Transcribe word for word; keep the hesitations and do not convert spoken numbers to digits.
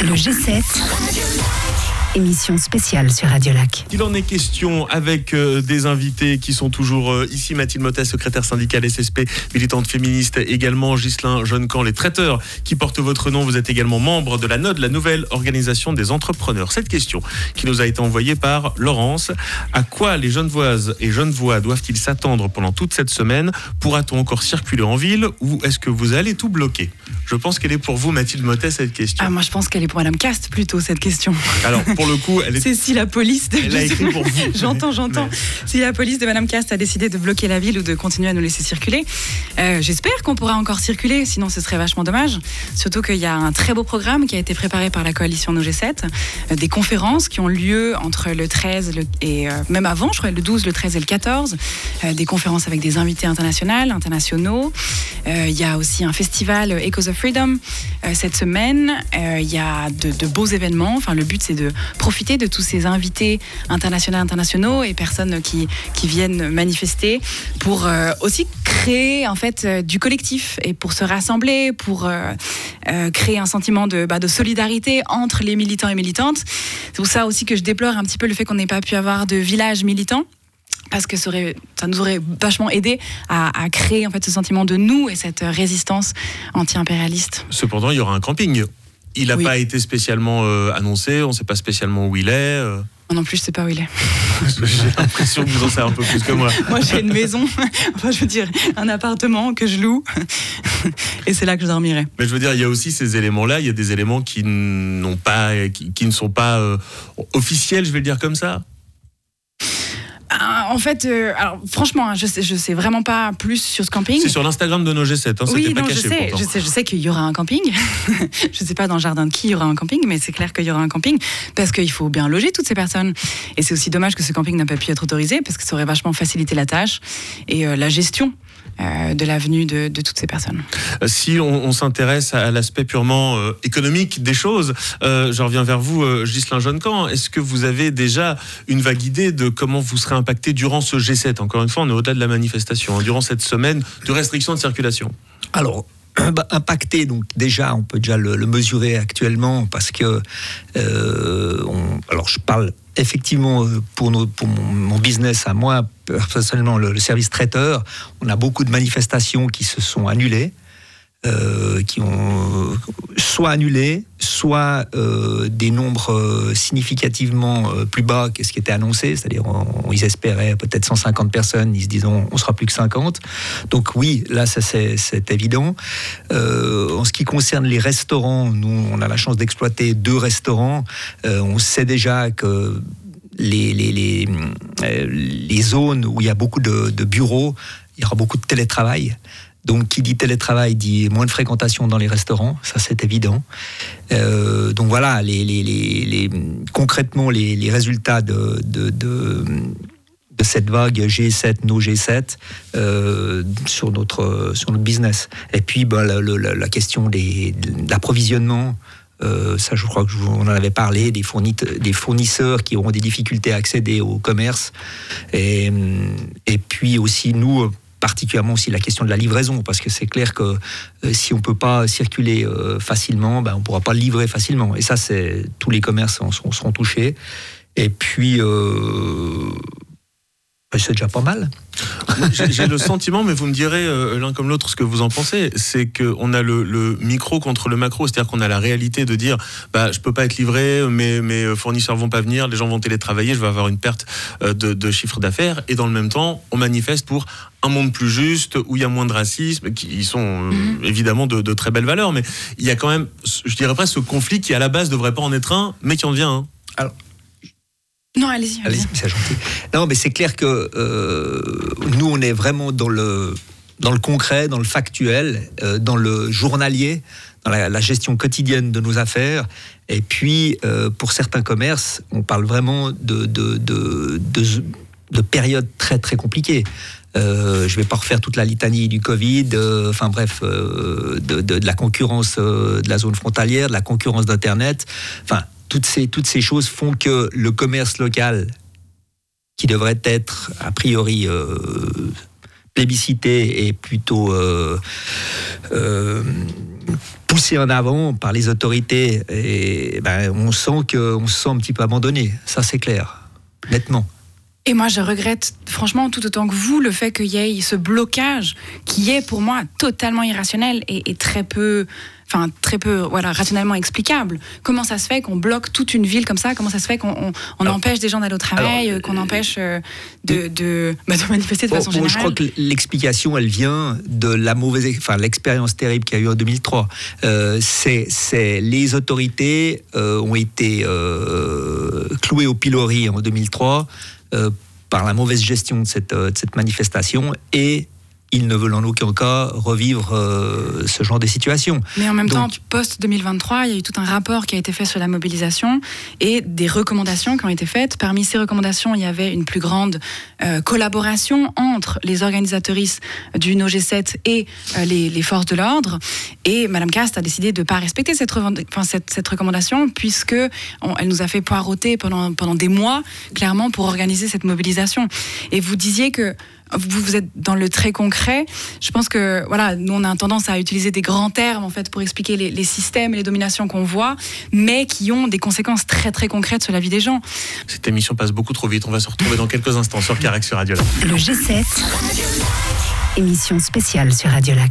Le G sept, émission spéciale sur Radio Lac. Il en est question avec euh, des invités qui sont toujours euh, ici. Mathilde Mottet, secrétaire syndicale S S P, militante féministe, également Ghislain Jonquan, les traiteurs qui portent votre nom. Vous êtes également membre de la N O D, la nouvelle organisation des entrepreneurs. Cette question qui nous a été envoyée par Laurence. À quoi les Genevoises et Genevois doivent-ils s'attendre pendant toute cette semaine? Pourra-t-on encore circuler en ville ou est-ce que vous allez tout bloquer? Je pense qu'elle est pour vous, Mathilde Mottet, cette question. Ah, moi, je pense qu'elle est pour Madame Cast, plutôt, cette question. Alors, pour le coup, elle est... C'est si la police... De... Elle a écrit pour vous. J'entends, j'entends. Mais... Si la police de Madame Cast a décidé de bloquer la ville ou de continuer à nous laisser circuler, euh, j'espère qu'on pourra encore circuler, sinon ce serait vachement dommage. Surtout qu'il y a un très beau programme qui a été préparé par la coalition No G sept, euh, des conférences qui ont lieu entre le treize le, et euh, même avant, je crois, le douze, le treize et le quatorze, euh, des conférences avec des invités internationaux, internationaux. Euh, il y a aussi un festival Echoes of Freedom euh, cette semaine. Euh, il y a de, de beaux événements. Enfin, le but, c'est de profiter de tous ces invités internationaux, internationaux et personnes qui, qui viennent manifester pour euh, aussi créer en fait euh, du collectif et pour se rassembler, pour euh, euh, créer un sentiment de, bah, de solidarité entre les militants et militantes. C'est pour ça aussi que je déplore un petit peu le fait qu'on n'ait pas pu avoir de village militant. Parce que ça, aurait, ça nous aurait vachement aidé à, à créer en fait ce sentiment de nous et cette résistance anti-impérialiste. Cependant, il y aura un camping. Il n'a oui. pas été spécialement euh, annoncé, on ne sait pas spécialement où il est. Euh... Moi non plus, je ne sais pas où il est. J'ai l'impression que vous en savez un peu plus que moi. Moi, j'ai une maison, enfin, je veux dire, un appartement que je loue, et c'est là que je dormirai. Mais je veux dire, il y a aussi ces éléments-là, il y a des éléments qui, n'ont pas, qui, qui ne sont pas euh, officiels, je vais le dire comme ça. En fait, euh, alors franchement, je sais, je sais vraiment pas plus sur ce camping. C'est sur l'Instagram de No G sept, hein, oui, c'était non, pas caché je sais, pourtant. je sais, je sais qu'il y aura un camping. Je sais pas dans le jardin de qui il y aura un camping, mais c'est clair qu'il y aura un camping parce qu'il faut bien loger toutes ces personnes. Et c'est aussi dommage que ce camping n'a pas pu être autorisé parce que ça aurait vachement facilité la tâche et euh, la gestion. Euh, de la venue de, de toutes ces personnes. Si on, on s'intéresse à l'aspect purement euh, économique des choses, euh, je reviens vers vous, euh, Ghislain Jonquan. Est-ce que vous avez déjà une vague idée de comment vous serez impacté durant ce G sept? Encore une fois, on est au-delà de la manifestation, hein, durant cette semaine de restriction de circulation. Alors, bah, impacté, donc déjà, on peut déjà le, le mesurer actuellement parce que, euh, on, alors je parle effectivement pour, nos, pour mon, mon business à moi, personnellement, le, le service traiteur, on a beaucoup de manifestations qui se sont annulées, euh, qui ont soit annulées, soit euh, des nombres euh, significativement euh, plus bas que ce qui était annoncé, c'est-à-dire on, on, ils espéraient peut-être cent cinquante personnes, ils se disent on, on sera plus que cinquante. Donc oui, là ça, c'est, c'est évident. Euh, en ce qui concerne les restaurants, nous on a la chance d'exploiter deux restaurants. Euh, on sait déjà que les, les, les, euh, les zones où il y a beaucoup de, de bureaux, il y aura beaucoup de télétravail. Donc, qui dit télétravail dit moins de fréquentation dans les restaurants, ça c'est évident. Euh, donc voilà, les, les, les, les, concrètement, les, les résultats de, de, de, de cette vague G sept, No G sept, euh, sur, notre, sur notre business. Et puis, bah, la, la, la question des, de l'approvisionnement. Euh, ça, je crois que je vous en avait parlé, des, fournit- des fournisseurs qui auront des difficultés à accéder au commerce. Et, et puis aussi, nous, particulièrement aussi la question de la livraison, parce que c'est clair que euh, si on ne peut pas circuler euh, facilement, ben, on ne pourra pas livrer facilement. Et ça, c'est, tous les commerces en, en seront touchés. Et puis, euh, c'est déjà pas mal. J'ai, j'ai le sentiment, mais vous me direz euh, l'un comme l'autre ce que vous en pensez, c'est qu'on a le, le micro contre le macro, c'est-à-dire qu'on a la réalité de dire bah, je ne peux pas être livré, mes, mes fournisseurs ne vont pas venir, les gens vont télétravailler, je vais avoir une perte euh, de, de chiffre d'affaires, et dans le même temps, on manifeste pour un monde plus juste, où il y a moins de racisme, qui sont euh, mmh. évidemment de, de très belles valeurs, mais il y a quand même, je dirais presque, ce conflit qui à la base ne devrait pas en être un, mais qui en devient un. Alors, Non, allez-y. allez-y. allez-y c'est gentil. Non, mais c'est clair que euh, nous, on est vraiment dans le, dans le concret, dans le factuel, euh, dans le journalier, dans la, la gestion quotidienne de nos affaires. Et puis, euh, pour certains commerces, on parle vraiment de, de, de, de, de périodes très, très compliquées. Euh, je ne vais pas refaire toute la litanie du Covid, euh, enfin bref, euh, de, de, de la concurrence euh, de la zone frontalière, de la concurrence d'Internet, enfin, Toutes ces, toutes ces choses font que le commerce local, qui devrait être a priori euh, plébiscité et plutôt euh, euh, poussé en avant par les autorités. Et ben, on sent que, on se sent un petit peu abandonné. Ça, c'est clair, nettement. Et moi, je regrette, franchement, tout autant que vous, le fait qu'il y ait ce blocage qui est, pour moi, totalement irrationnel et, et très peu, enfin, très peu, voilà, rationnellement explicable. Comment ça se fait qu'on bloque toute une ville comme ça ? Comment ça se fait qu'on on, on alors, empêche des gens d'aller au travail, alors, qu'on empêche euh, de, de, bah, de manifester de bon, façon bon, générale ? Je crois que l'explication, elle vient de la mauvaise, enfin, l'expérience terrible qu'il y a eu en deux mille trois. Euh, c'est, c'est, les autorités euh, ont été euh, clouées au pilori en deux mille trois. Euh, par la mauvaise gestion de cette, euh, de cette manifestation, et ils ne veulent en aucun cas revivre euh, ce genre de situation. Mais en même Donc, temps, post-deux mille vingt-trois, il y a eu tout un rapport qui a été fait sur la mobilisation et des recommandations qui ont été faites. Parmi ces recommandations, il y avait une plus grande euh, collaboration entre les organisatrices du No G sept et euh, les, les forces de l'ordre. Et Madame Cast a décidé de ne pas respecter cette, revend- enfin, cette, cette recommandation, puisque on, elle nous a fait poireauter pendant, pendant des mois, clairement, pour organiser cette mobilisation. Et vous disiez que Vous, vous êtes dans le très concret. Je pense que voilà, nous on a tendance à utiliser des grands termes en fait pour expliquer les, les systèmes et les dominations qu'on voit, mais qui ont des conséquences très très concrètes sur la vie des gens. Cette émission passe beaucoup trop vite. On va se retrouver dans quelques instants sur Carac sur Radio Lac. Le G sept, émission spéciale sur Radio Lac.